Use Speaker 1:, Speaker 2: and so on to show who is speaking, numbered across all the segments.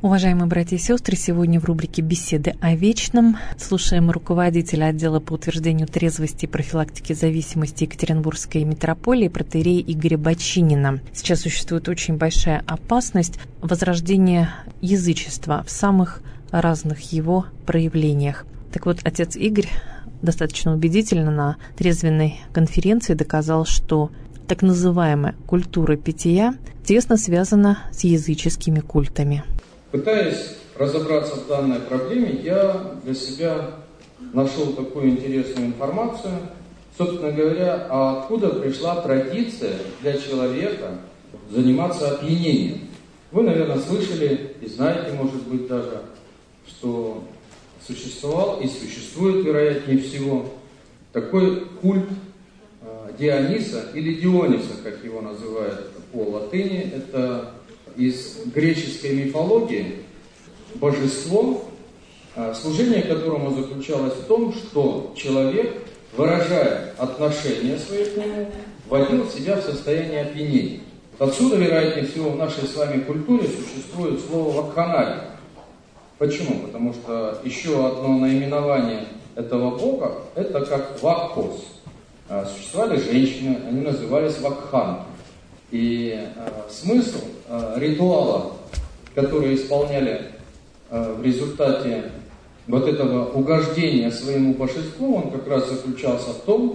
Speaker 1: Уважаемые братья и сестры, сегодня в рубрике «Беседы о вечном» слушаем руководителя отдела по утверждению трезвости и профилактики зависимости Екатеринбургской митрополии протоиерея Игоря Бочинина. Сейчас существует очень большая опасность возрождения язычества в самых разных его проявлениях. Так вот, отец Игорь достаточно убедительно на трезвенной конференции доказал, что так называемая культура питья тесно связана с языческими культами.
Speaker 2: Пытаясь разобраться в данной проблеме, я для себя нашел такую интересную информацию. Собственно говоря, откуда пришла традиция для человека заниматься опьянением. Вы, наверное, слышали и знаете, может быть, даже, что существовал и существует, вероятнее всего, такой культ Диониса или Диониса, как его называют по латыни. Это из греческой мифологии божество, служение которому заключалось в том, что человек, выражая отношение свое к нему, вводил себя в состояние опьянения. Отсюда, вероятнее всего, в нашей с вами культуре существует слово «вакханалия». Почему? Потому что еще одно наименование этого бога – это как вакхос. Существовали женщины, они назывались вакханки. И смысл ритуала, который исполняли в результате вот этого угождения своему божеству, он как раз заключался в том,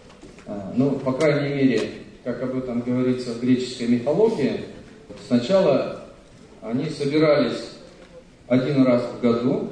Speaker 2: по крайней мере, как об этом говорится в греческой мифологии, сначала они собирались один раз в году,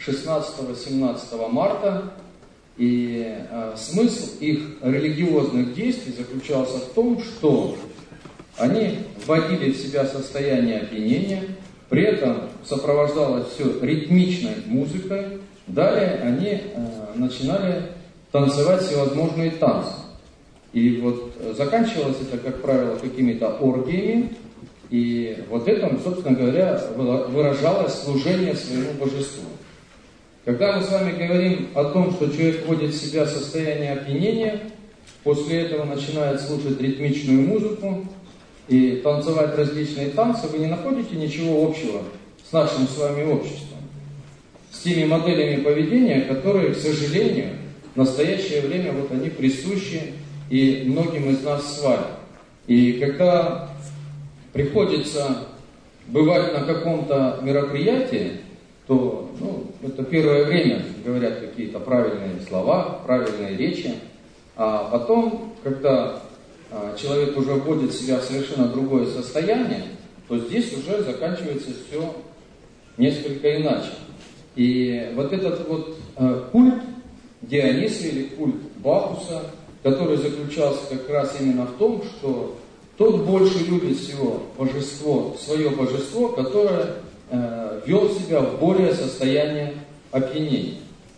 Speaker 2: 16-17 марта, и смысл их религиозных действий заключался в том, что они вводили в себя состояние опьянения, при этом сопровождалось все ритмичной музыкой. Далее они начинали танцевать всевозможные танцы. И вот заканчивалось это, как правило, какими-то оргиями. И вот этим, собственно говоря, выражалось служение своему божеству. Когда мы с вами говорим о том, что человек вводит в себя состояние опьянения, после этого начинает слушать ритмичную музыку и танцевать различные танцы, вы не находите ничего общего с нашим с вами обществом, с теми моделями поведения, которые, к сожалению, в настоящее время вот они присущи и многим из нас с вами. И когда приходится бывать на каком-то мероприятии, то это первое время говорят какие-то правильные слова, правильные речи, а потом, когда человек уже вводит себя в совершенно другое состояние, то здесь уже заканчивается все несколько иначе. И вот этот вот культ Диониса или культ Бакуса, который заключался как раз именно в том, что тот больше любит всего божество, свое божество, которое вел себя в более состояние опьянения.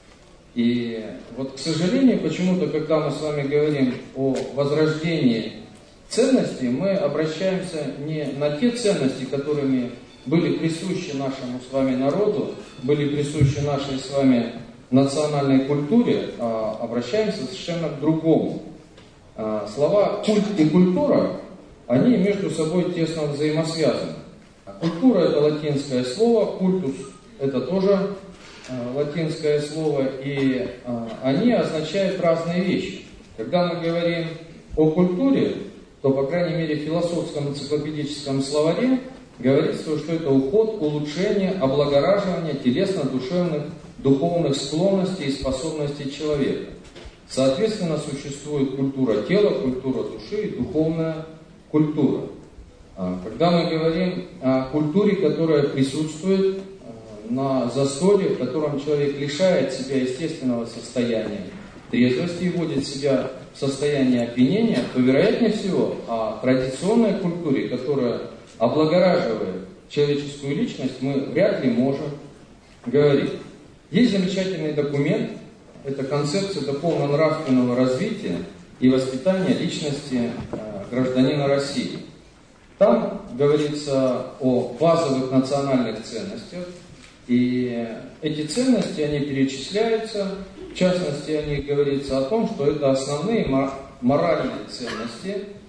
Speaker 2: И вот, к сожалению, почему-то, когда мы с вами говорим о возрождении ценностей, мы обращаемся не на те ценности, которыми были присущи нашему с вами народу, были присущи нашей с вами национальной культуре, а обращаемся совершенно к другому. Слова «культ» и «культура», они между собой тесно взаимосвязаны. Культура – это латинское слово, культус – это тоже латинское слово, и они означают разные вещи. Когда мы говорим о культуре, то, по крайней мере, в философском энциклопедическом словаре говорится, что это уход, улучшение, облагораживание телесно-душевных, духовных склонностей и способностей человека. Соответственно, существует культура тела, культура души и духовная культура. Когда мы говорим о культуре, которая присутствует на застолье, в котором человек лишает себя естественного состояния трезвости и вводит себя в состояние опьянения, то, вероятнее всего, о традиционной культуре, которая облагораживает человеческую личность, мы вряд ли можем говорить. Есть замечательный документ, это концепция духовно-нравственного развития и воспитания личности гражданина России. Там говорится о базовых национальных ценностях, и эти ценности, они перечисляются, в частности, о них говорится о том, что это основные моральные ценности,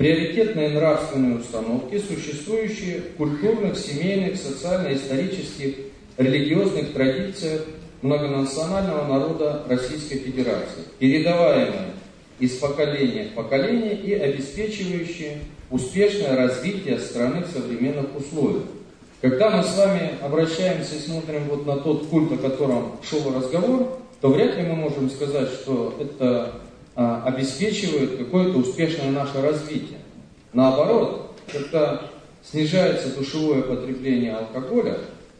Speaker 2: приоритетные нравственные установки, существующие в культурных, семейных, социально-исторических, религиозных традициях многонационального народа Российской Федерации, передаваемые из поколения в поколение и обеспечивающие успешное развитие страны в современных условиях. Когда мы с вами обращаемся и смотрим вот на тот культ, о котором шел разговор, то вряд ли мы можем сказать, что это обеспечивает какое-то успешное наше развитие. Наоборот, когда снижается душевое потребление алкоголя,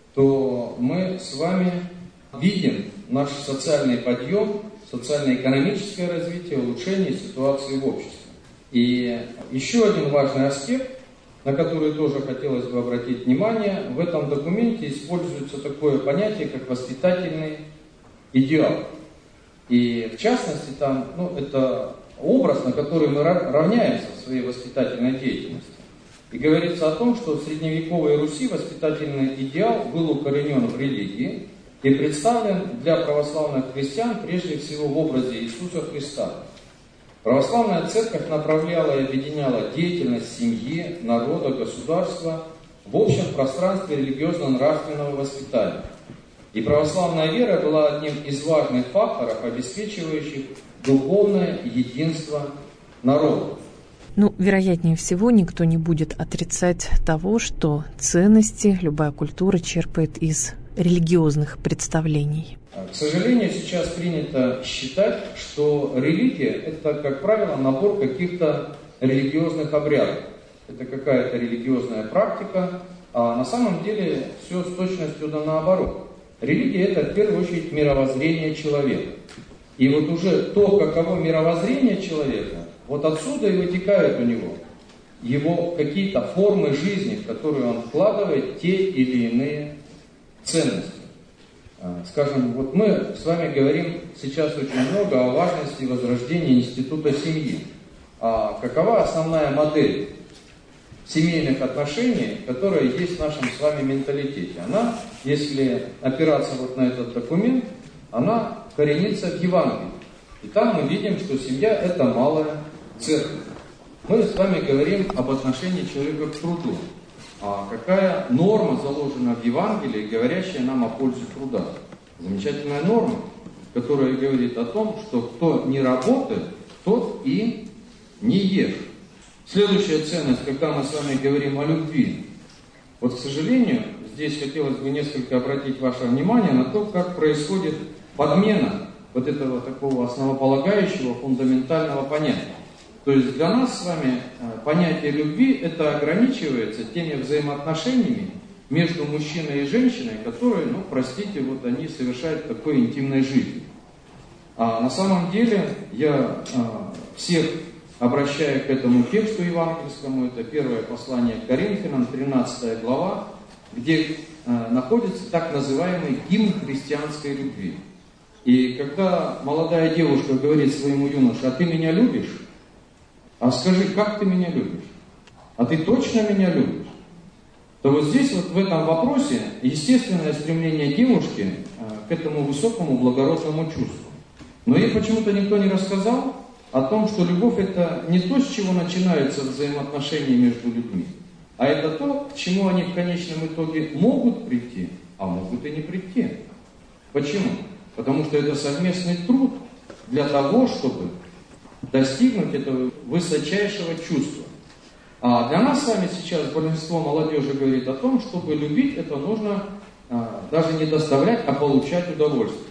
Speaker 2: то мы с вами видим наш социальный подъем, социально-экономическое развитие, улучшение ситуации в обществе. И еще один важный аспект, на который тоже хотелось бы обратить внимание, в этом документе используется такое понятие, как воспитательный идеал. И в частности, там, это образ, на который мы равняемся в своей воспитательной деятельности. И говорится о том, что в средневековой Руси воспитательный идеал был укоренен в религии и представлен для православных христиан прежде всего в образе Иисуса Христа. Православная церковь направляла и объединяла деятельность семьи, народа, государства в общем пространстве религиозно-нравственного воспитания. И православная вера была одним из важных факторов, обеспечивающих духовное единство народа.
Speaker 1: Вероятнее всего, никто не будет отрицать того, что ценности любая культура черпает из религиозных представлений.
Speaker 2: К сожалению, сейчас принято считать, что религия – это, как правило, набор каких-то религиозных обрядов. Это какая-то религиозная практика, а на самом деле все с точностью да наоборот. Религия – это, в первую очередь, мировоззрение человека. И вот уже то, каково мировоззрение человека, вот отсюда и вытекают у него его какие-то формы жизни, в которые он вкладывает те или иные ценности. Скажем, вот мы с вами говорим сейчас очень много о важности возрождения института семьи. А какова основная модель семейных отношений, которая есть в нашем с вами менталитете? Она, если опираться вот на этот документ, она коренится в Евангелии. И там мы видим, что семья – это малая церковь. Мы с вами говорим об отношении человека к труду. А какая норма заложена в Евангелии, говорящая нам о пользе труда? Замечательная норма, которая говорит о том, что кто не работает, тот и не ест. Следующая ценность, когда мы с вами говорим о любви. Вот, к сожалению, здесь хотелось бы несколько обратить ваше внимание на то, как происходит подмена вот этого такого основополагающего, фундаментального понятия. То есть для нас с вами понятие любви это ограничивается теми взаимоотношениями между мужчиной и женщиной, которые, простите, вот они совершают такой интимной жизнь. А на самом деле я всех обращаю к этому тексту евангельскому, это первое послание к Коринфянам, 13 глава, где находится так называемый гимн христианской любви. И когда молодая девушка говорит своему юноше: «А ты меня любишь?» А скажи, как ты меня любишь? А ты точно меня любишь? То вот здесь вот в этом вопросе естественное стремление девушки к этому высокому благородному чувству. Но ей почему-то никто не рассказал о том, что любовь это не то, с чего начинаются взаимоотношения между людьми, а это то, к чему они в конечном итоге могут прийти, а могут и не прийти. Почему? Потому что это совместный труд для того, чтобы достигнуть этого высочайшего чувства. А для нас с вами сейчас большинство молодежи говорит о том, чтобы любить, это нужно даже не доставлять, а получать удовольствие.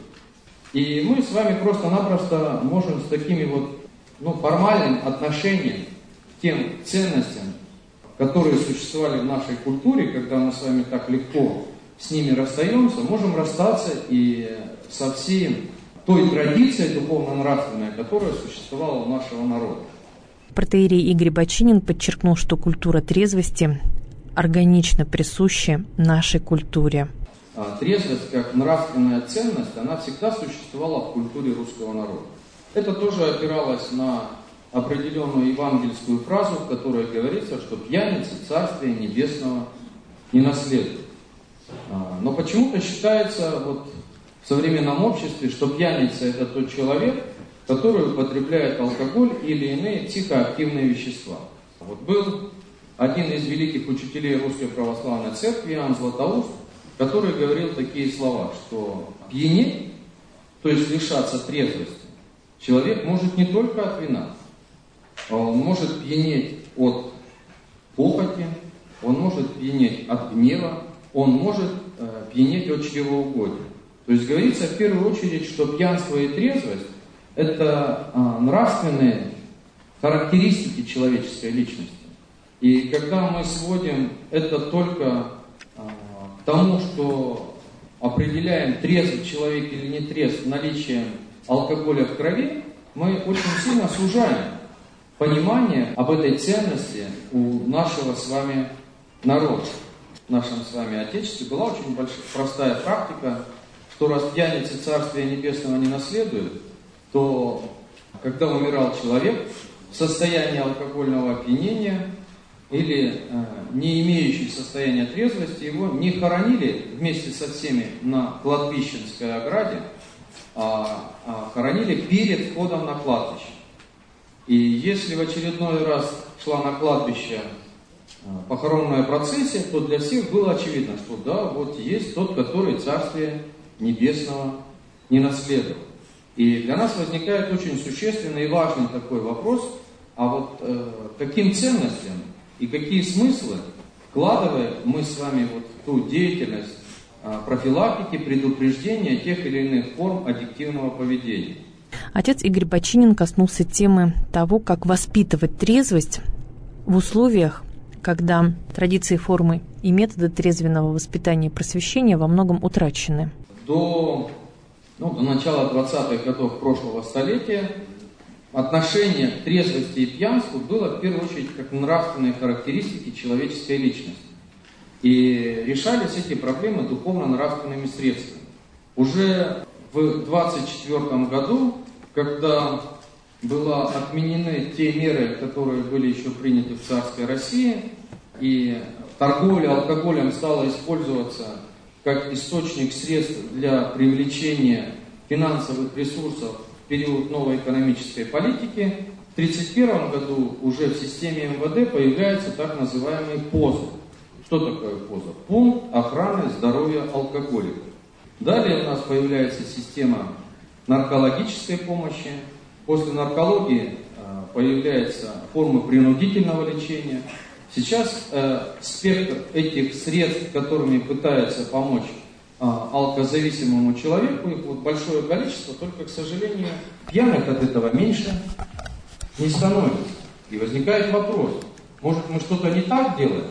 Speaker 2: И мы с вами просто-напросто можем с такими формальным отношением к тем ценностям, которые существовали в нашей культуре, когда мы с вами так легко с ними расстаемся, можем расстаться и со всей той традицией духовно-нравственной, которая существовала у нашего народа.
Speaker 1: Протоиерей Игорь Бочинин подчеркнул, что культура трезвости органично присуща нашей культуре.
Speaker 2: Трезвость как нравственная ценность, она всегда существовала в культуре русского народа. Это тоже опиралось на определенную евангельскую фразу, в которой говорится, что пьяницы Царствия Небесного не наследуют. Но почему-то считается в современном обществе, что пьяница – это тот человек, который употребляет алкоголь или иные психоактивные вещества. Вот был один из великих учителей Русской Православной Церкви, Иоанн Златоуст, который говорил такие слова, что пьянеть, то есть лишаться трезвости, человек может не только от вина, он может пьянеть от похоти, он может пьянеть от гнева, он может пьянеть от чревоугодия. То есть говорится в первую очередь, что пьянство и трезвость – это нравственные характеристики человеческой личности. И когда мы сводим это только к тому, что определяем, трезвый человек или не трезв наличием алкоголя в крови, мы очень сильно сужаем понимание об этой ценности у нашего с вами народа. В нашем с вами Отечестве была очень простая практика, что раз пьяницы Царствия Небесного не наследуют, то когда умирал человек в состоянии алкогольного опьянения или не имеющий состояния трезвости, его не хоронили вместе со всеми на кладбищенской ограде, а хоронили перед входом на кладбище. И если в очередной раз шла на кладбище похоронная процессия, то для всех было очевидно, что да, вот есть тот, который Царствие Небесного не наследовал. И для нас возникает очень существенный и важный такой вопрос, а вот каким ценностям и какие смыслы вкладываем мы с вами вот в ту деятельность профилактики, предупреждения тех или иных форм аддиктивного поведения.
Speaker 1: Отец Игорь Бочинин коснулся темы того, как воспитывать трезвость в условиях, когда традиции, формы и методы трезвенного воспитания и просвещения во многом утрачены.
Speaker 2: До начала 20-х годов прошлого столетия отношение к трезвости и пьянству было в первую очередь как нравственные характеристики человеческой личности. И решались эти проблемы духовно-нравственными средствами. Уже в 24 году, когда были отменены те меры, которые были еще приняты в царской России, и торговля алкоголем стала использоваться как источник средств для привлечения финансовых ресурсов в период новой экономической политики, в 1931 году уже в системе МВД появляется так называемый ПОЗР. Что такое ПОЗР? Пункт охраны здоровья алкоголиков. Далее у нас появляется система наркологической помощи. После наркологии появляются формы принудительного лечения. Сейчас спектр этих средств, которыми пытаются помочь алкозависимому человеку, их вот большое количество, только, к сожалению, пьяных от этого меньше не становится. И возникает вопрос, может мы что-то не так делаем?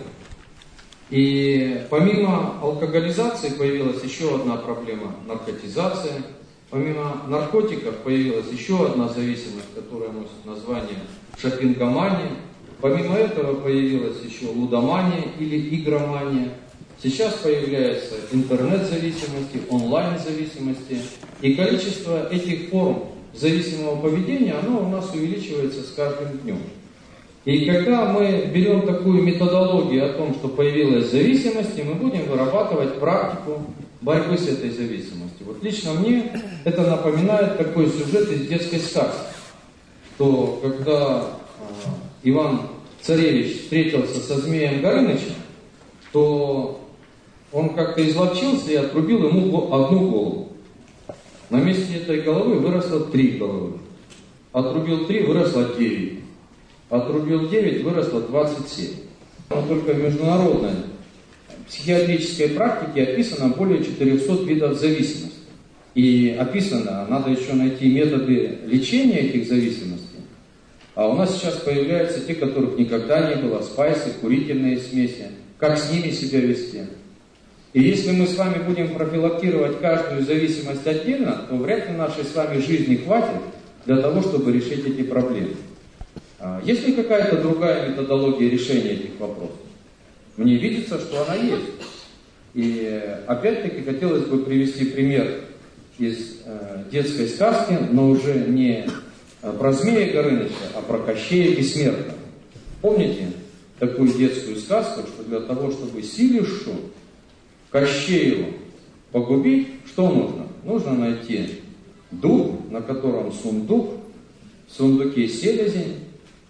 Speaker 2: И помимо алкоголизации появилась еще одна проблема – наркотизация. Помимо наркотиков появилась еще одна зависимость, которая носит название шопингомания. Помимо этого появилась еще лудомания или игромания. Сейчас появляются интернет-зависимости, онлайн-зависимости. И количество этих форм зависимого поведения, оно у нас увеличивается с каждым днем. И когда мы берем такую методологию о том, что появилась зависимость, мы будем вырабатывать практику борьбы с этой зависимостью. Вот лично мне это напоминает такой сюжет из детской сказки, что когда Иван-Царевич встретился со Змеем Горынычем, то он как-то изловчился и отрубил ему одну голову. На месте этой головы выросло 3 головы. Отрубил 3, выросло 9. Отрубил 9, выросло 27. Но только в международной психиатрической практике описано более 400 видов зависимости. И описано, надо еще найти методы лечения этих зависимостей. А у нас сейчас появляются те, которых никогда не было, спайсы, курительные смеси. Как с ними себя вести? И если мы с вами будем профилактировать каждую зависимость отдельно, то вряд ли нашей с вами жизни хватит для того, чтобы решить эти проблемы. Есть ли какая-то другая методология решения этих вопросов? Мне видится, что она есть. И опять-таки хотелось бы привести пример из детской сказки, но уже не про Змея Горыныча, а про Кощея Бессмертного. Помните такую детскую сказку, что для того, чтобы силищу Кощею погубить, что нужно? Нужно найти дуб, на котором сундук, в сундуке селезень,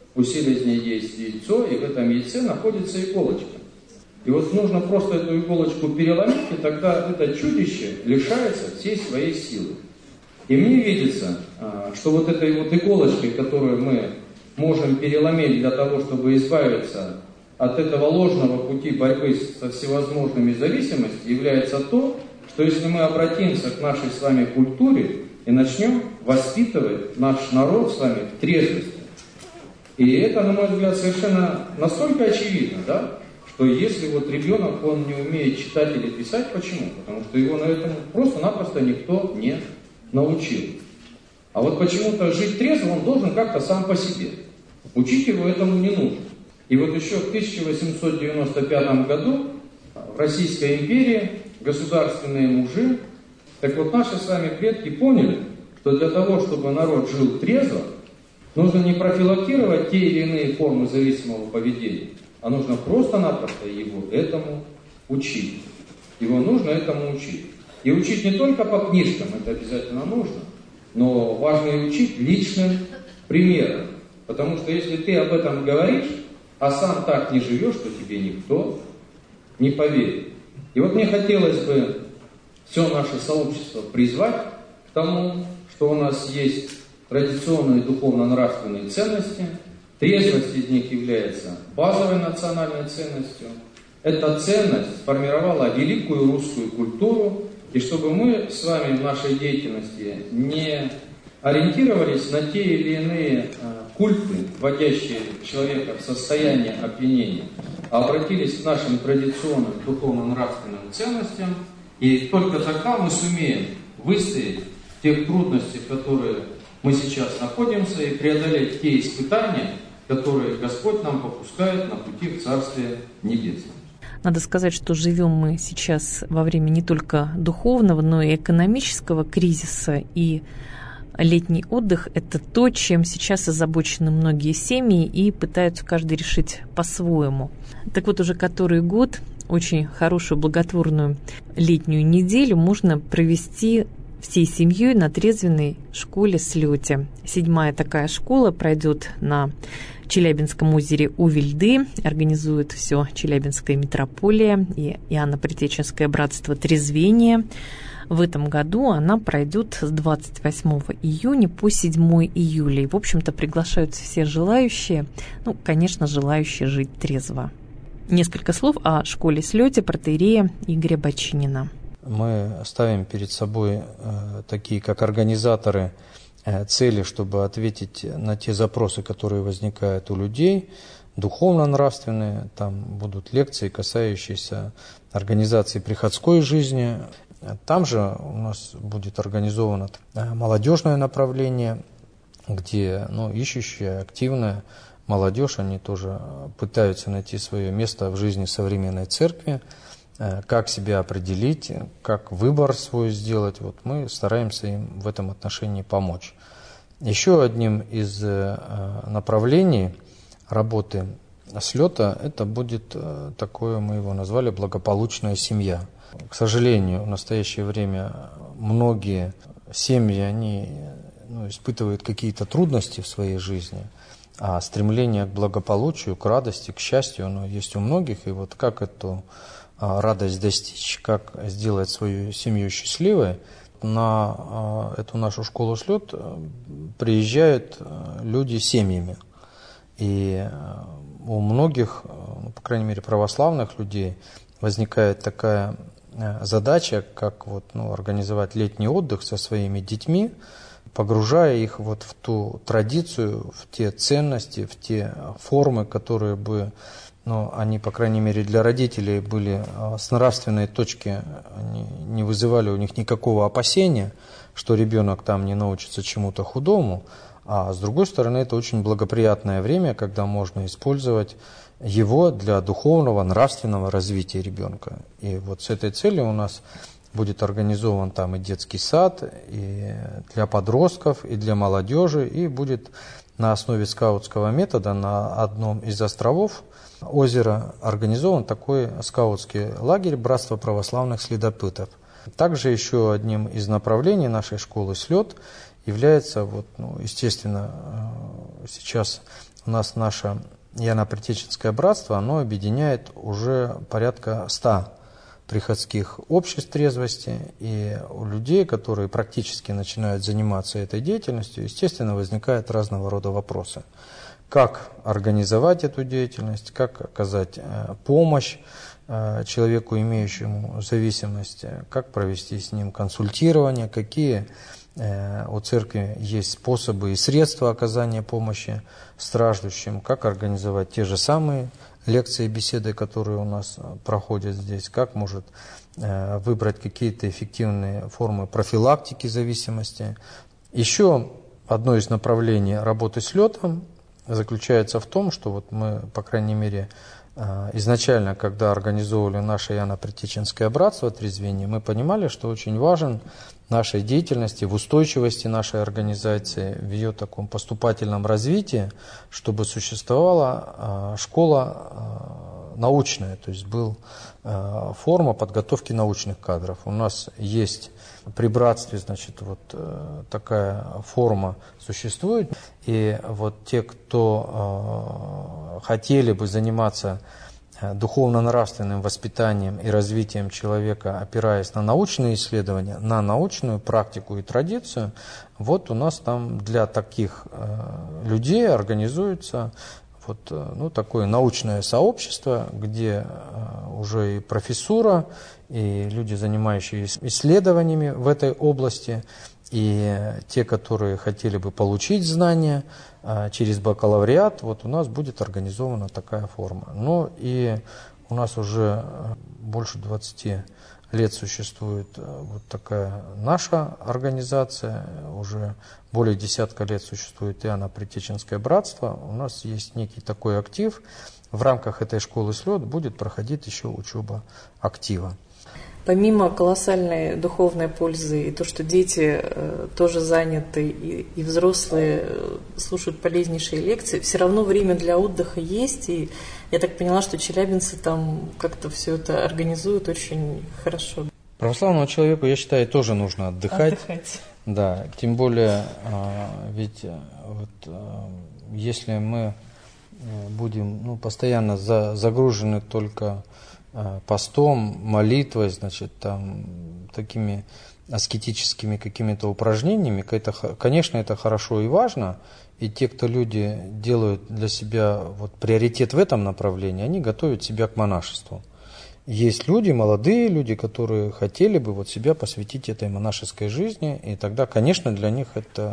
Speaker 2: у селезня есть яйцо, и в этом яйце находится иголочка. И вот нужно просто эту иголочку переломить, и тогда это чудище лишается всей своей силы. И мне видится, что вот этой вот иголочкой, которую мы можем переломить для того, чтобы избавиться от этого ложного пути борьбы со всевозможными зависимостями, является то, что если мы обратимся к нашей с вами культуре и начнем воспитывать наш народ с вами в трезвости. И это, на мой взгляд, совершенно настолько очевидно, да, что если вот ребенок, он не умеет читать или писать, почему? Потому что его на этом просто-напросто никто не научил. А вот почему-то жить трезво он должен как-то сам по себе. Учить его этому не нужно. И вот еще в 1895 году в Российской империи государственные мужи, так вот наши с вами предки поняли, что для того, чтобы народ жил трезво, нужно не профилактировать те или иные формы зависимого поведения, а нужно просто-напросто его этому учить. Его нужно этому учить. И учить не только по книжкам, это обязательно нужно, но важно и учить личным примером. Потому что если ты об этом говоришь, а сам так не живешь, то тебе никто не поверит. И вот мне хотелось бы все наше сообщество призвать к тому, что у нас есть традиционные духовно-нравственные ценности. Трезвость из них является базовой национальной ценностью. Эта ценность сформировала великую русскую культуру. И чтобы мы с вами в нашей деятельности не ориентировались на те или иные культы, вводящие человека в состояние опьянения, а обратились к нашим традиционным духовно-нравственным ценностям, и только тогда мы сумеем выстоять в тех трудностях, в которые мы сейчас находимся, и преодолеть те испытания, которые Господь нам попускает на пути в Царствие Небесное.
Speaker 1: Надо сказать, что живем мы сейчас во время не только духовного, но и экономического кризиса, и летний отдых – это то, чем сейчас озабочены многие семьи и пытаются каждый решить по-своему. Так вот, уже который год очень хорошую благотворную летнюю неделю можно провести всей семьей на трезвенной школе «Слёте». 7-я такая школа пройдет на Челябинском озере Увельды. Организует все Челябинская митрополия и Иоанно-Предтеченское братство трезвения. В этом году она пройдет с 28 июня по 7 июля. И, в общем-то, приглашаются все желающие, конечно, желающие жить трезво. Несколько слов о школе «Слёте» протоиерея Игоря Бочинина.
Speaker 3: Мы ставим перед собой такие, как организаторы, цели, чтобы ответить на те запросы, которые возникают у людей, духовно-нравственные. Там будут лекции, касающиеся организации приходской жизни. Там же у нас будет организовано молодежное направление, где ищущая, активная молодежь, они тоже пытаются найти свое место в жизни современной церкви, как себя определить, как выбор свой сделать. Вот мы стараемся им в этом отношении помочь. Еще одним из направлений работы «Слёта» это будет такое, мы его назвали, благополучная семья. К сожалению, в настоящее время многие семьи, они испытывают какие-то трудности в своей жизни, а стремление к благополучию, к радости, к счастью, оно есть у многих. И вот как эту радость достичь, как сделать свою семью счастливой, на эту нашу школу «Слёт» приезжают люди с семьями. И у многих, по крайней мере, православных людей возникает такая задача, как организовать летний отдых со своими детьми, погружая их в ту традицию, в те ценности, в те формы, которые бы они, по крайней мере, для родителей были с нравственной точки, они не вызывали у них никакого опасения, что ребенок там не научится чему-то худому, а с другой стороны, это очень благоприятное время, когда можно использовать его для духовного, нравственного развития ребенка. И вот с этой целью у нас будет организован там и детский сад, и для подростков, и для молодежи, и будет на основе скаутского метода на одном из островов озера организован такой скаутский лагерь Братства православных следопытов. Также еще одним из направлений нашей школы «Слёт» является, естественно, сейчас у нас наше Иоанно-Предтеченское братство, оно объединяет уже порядка 100 приходских обществ трезвости, и у людей, которые практически начинают заниматься этой деятельностью, естественно, возникают разного рода вопросы. Как организовать эту деятельность, как оказать помощь человеку, имеющему зависимость, как провести с ним консультирование, какие у церкви есть способы и средства оказания помощи страждущим, как организовать те же самые лекции и беседы, которые у нас проходят здесь, как может выбрать какие-то эффективные формы профилактики зависимости. Еще одно из направлений работы с летом заключается в том, что вот мы, по крайней мере, изначально, когда организовывали наше Иоанно-Предтеченское братство трезвения, мы понимали, что очень важен в нашей деятельности, в устойчивости нашей организации, в ее таком поступательном развитии, чтобы существовала школа научная, то есть была форма подготовки научных кадров. У нас есть при братстве, значит, вот такая форма существует, и вот те, кто хотели бы заниматься духовно-нравственным воспитанием и развитием человека, опираясь на научные исследования, на научную практику и традицию, вот у нас там для таких людей организуется вот, такое научное сообщество, где уже и профессура, и люди, занимающиеся исследованиями в этой области, и те, которые хотели бы получить знания через бакалавриат, вот у нас будет организована такая форма. Ну и у нас уже больше 20 лет существует вот такая наша организация, уже более 10 лет существует Иоанно-Предтеченское братство. У нас есть некий такой актив. В рамках этой школы слет будет проходить еще учеба актива.
Speaker 1: Помимо колоссальной духовной пользы и то, что дети тоже заняты и взрослые слушают полезнейшие лекции, все равно время для отдыха есть. И я так поняла, что челябинцы там как-то все это организуют очень хорошо.
Speaker 3: Православному человеку, я считаю, тоже нужно отдыхать. Да, тем более, ведь вот, если мы будем постоянно загружены только постом, молитвой, значит, там, такими аскетическими какими-то упражнениями, конечно, это хорошо и важно, и те, кто люди делают для себя вот приоритет в этом направлении, они готовят себя к монашеству. Есть люди, молодые люди, которые хотели бы вот себя посвятить этой монашеской жизни, и тогда, конечно, для них это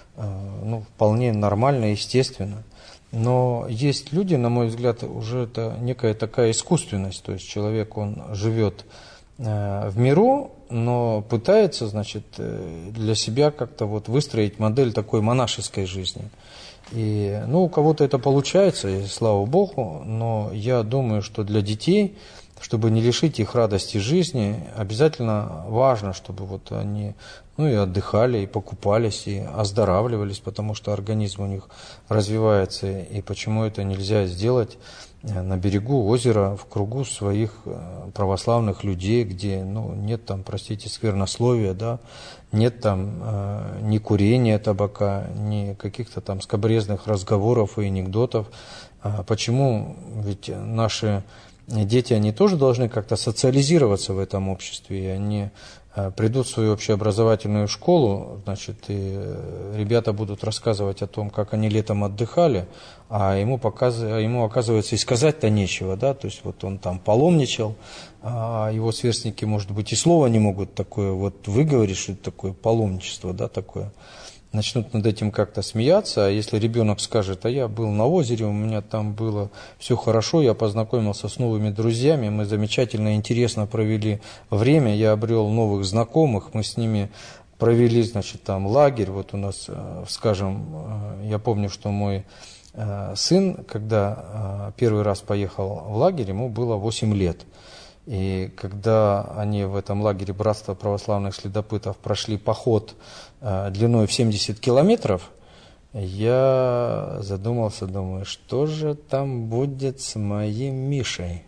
Speaker 3: вполне нормально, естественно. Но есть люди, на мой взгляд, уже это некая такая искусственность, то есть человек, он живет в миру, но пытается, значит, для себя как-то вот выстроить модель такой монашеской жизни. И, у кого-то это получается, и слава Богу, но я думаю, что для детей, чтобы не лишить их радости жизни, обязательно важно, чтобы вот они и отдыхали, и покупались, и оздоравливались, потому что организм у них развивается, и почему это нельзя сделать на берегу озера, в кругу своих православных людей, где нет там, простите, сквернословия, да, нет там ни курения табака, ни каких-то там скабрезных разговоров и анекдотов. Почему? Ведь наши дети, они тоже должны как-то социализироваться в этом обществе, и они придут в свою общеобразовательную школу, значит, и ребята будут рассказывать о том, как они летом отдыхали, а ему оказывается, и сказать-то нечего, да, то есть вот он там паломничал, а его сверстники, может быть, и слова не могут такое вот выговорить, что это такое паломничество, да, такое. Начнут над этим как-то смеяться, а если ребенок скажет, а я был на озере, у меня там было все хорошо, я познакомился с новыми друзьями, мы замечательно, интересно провели время, я обрел новых знакомых, мы с ними провели, значит, там лагерь, вот у нас, скажем, я помню, что мой сын, когда первый раз поехал в лагерь, ему было 8 лет. И когда они в этом лагере Братства православных следопытов прошли поход длиной в 70 километров, я задумался, думаю, что же там будет с моим Мишей.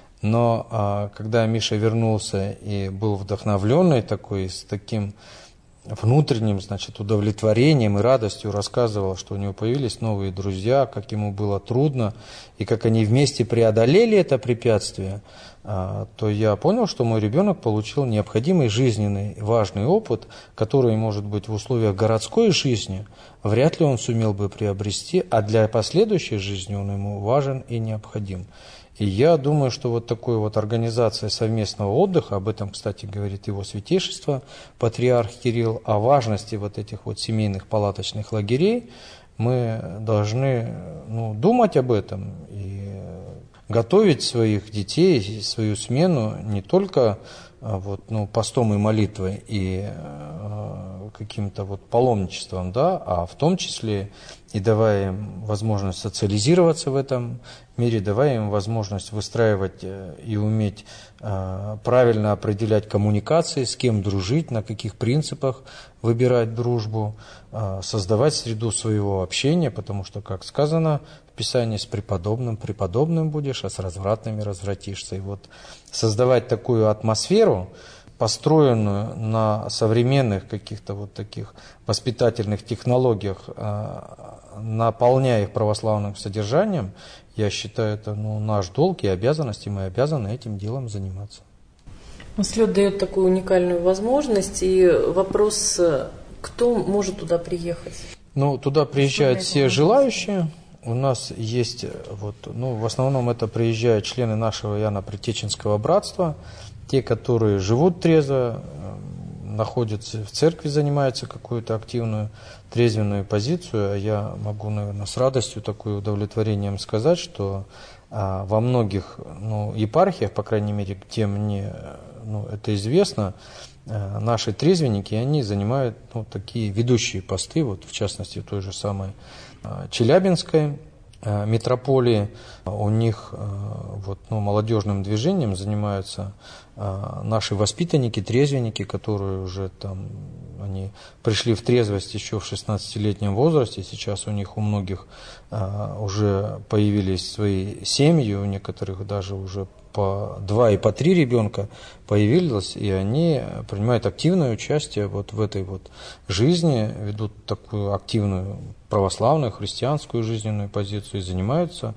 Speaker 3: Но когда Миша вернулся и был вдохновленный такой, с таким внутренним, значит, удовлетворением и радостью рассказывал, что у него появились новые друзья, как ему было трудно, и как они вместе преодолели это препятствие, то я понял, что мой ребенок получил необходимый жизненный важный опыт, который, может быть, в условиях городской жизни вряд ли он сумел бы приобрести, а для последующей жизни он ему важен и необходим. И я думаю, что вот такой вот организация совместного отдыха, об этом, кстати, говорит его святейшество, патриарх Кирилл, о важности вот этих вот семейных палаточных лагерей, мы должны думать об этом и готовить своих детей, свою смену не только постом и молитвой и каким-то паломничеством, а в том числе и давая им возможность социализироваться в этом мире, давая им возможность выстраивать и уметь правильно определять коммуникации, с кем дружить, на каких принципах выбирать дружбу, создавать среду своего общения, потому что, как сказано в Писании, с преподобным будешь, а с развратными развратишься. И создавать такую атмосферу, построенную на современных каких-то таких воспитательных технологиях, наполняя их православным содержанием, я считаю, это наш долг и обязанность, и мы обязаны этим делом заниматься.
Speaker 1: Слет дает такую уникальную возможность, и вопрос, кто может туда приехать?
Speaker 3: Туда приезжают все желающие. У нас есть, в основном это приезжают члены нашего Иоанно-Предтеченского братства, те, которые живут трезво, находятся в церкви, занимаются какую-то активную трезвенную позицию. Я могу, наверное, с радостью, такое удовлетворением сказать, что во многих епархиях, по крайней мере, где мне это известно, наши трезвенники, они занимают такие ведущие посты, в частности, в той же самой Челябинской митрополии. У них молодежным движением занимаются наши воспитанники, трезвенники, которые уже они пришли в трезвость еще в 16-летнем возрасте. Сейчас у них у многих уже появились свои семьи, у некоторых даже уже по 2 и по 3 ребенка появилось, и они принимают активное участие в этой жизни, ведут такую активную православную, христианскую жизненную позицию и занимаются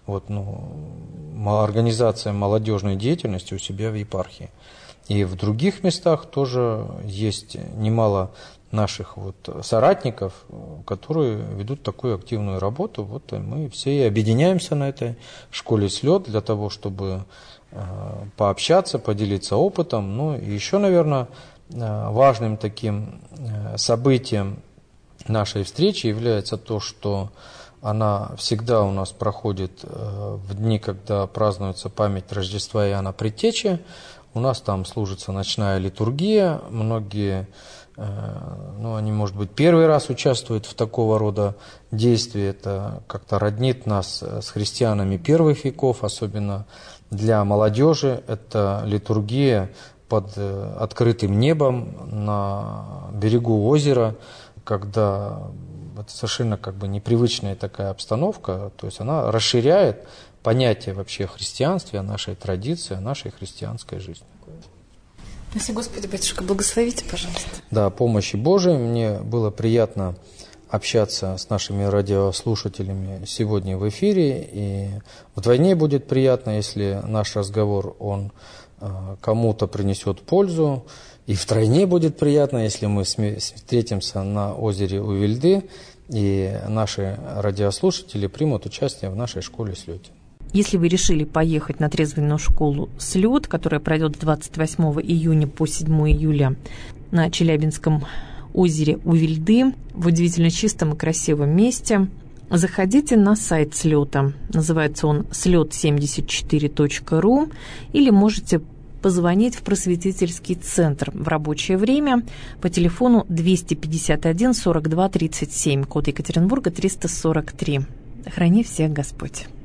Speaker 3: организацией молодежной деятельности у себя в епархии. И в других местах тоже есть немало наших соратников, которые ведут такую активную работу. Мы все и объединяемся на этой школе «Слет» для того, чтобы пообщаться, поделиться опытом. И еще, наверное, важным таким событием нашей встречи является то, что она всегда у нас проходит в дни, когда празднуется память Рождества Иоанна Предтечи. У нас там служится ночная литургия. Многие, они, может быть, первый раз участвуют в такого рода действии. Это как-то роднит нас с христианами первых веков, особенно для молодежи. Это литургия под открытым небом на берегу озера, когда это совершенно непривычная такая обстановка, то есть она расширяет понятие вообще о христианстве, о нашей традиции, о нашей христианской жизни.
Speaker 1: Спасибо, Господи, батюшка, благословите, пожалуйста.
Speaker 3: Да, помощи Божией. Мне было приятно общаться с нашими радиослушателями сегодня в эфире, и вдвойне будет приятно, если наш разговор, он кому-то принесет пользу, и втройне будет приятно, если мы встретимся на озере Увильды, и наши радиослушатели примут участие в нашей школе «Слёте».
Speaker 1: Если вы решили поехать на трезвенную школу «Слёт», которая пройдет с 28 июня по 7 июля на Челябинском озере Увильды, в удивительно чистом и красивом месте, заходите на сайт «Слёта». Называется он слёт74.ру, или можете позвонить в просветительский центр в рабочее время по телефону 251 42 37, код Екатеринбурга 343. Храни всех Господь.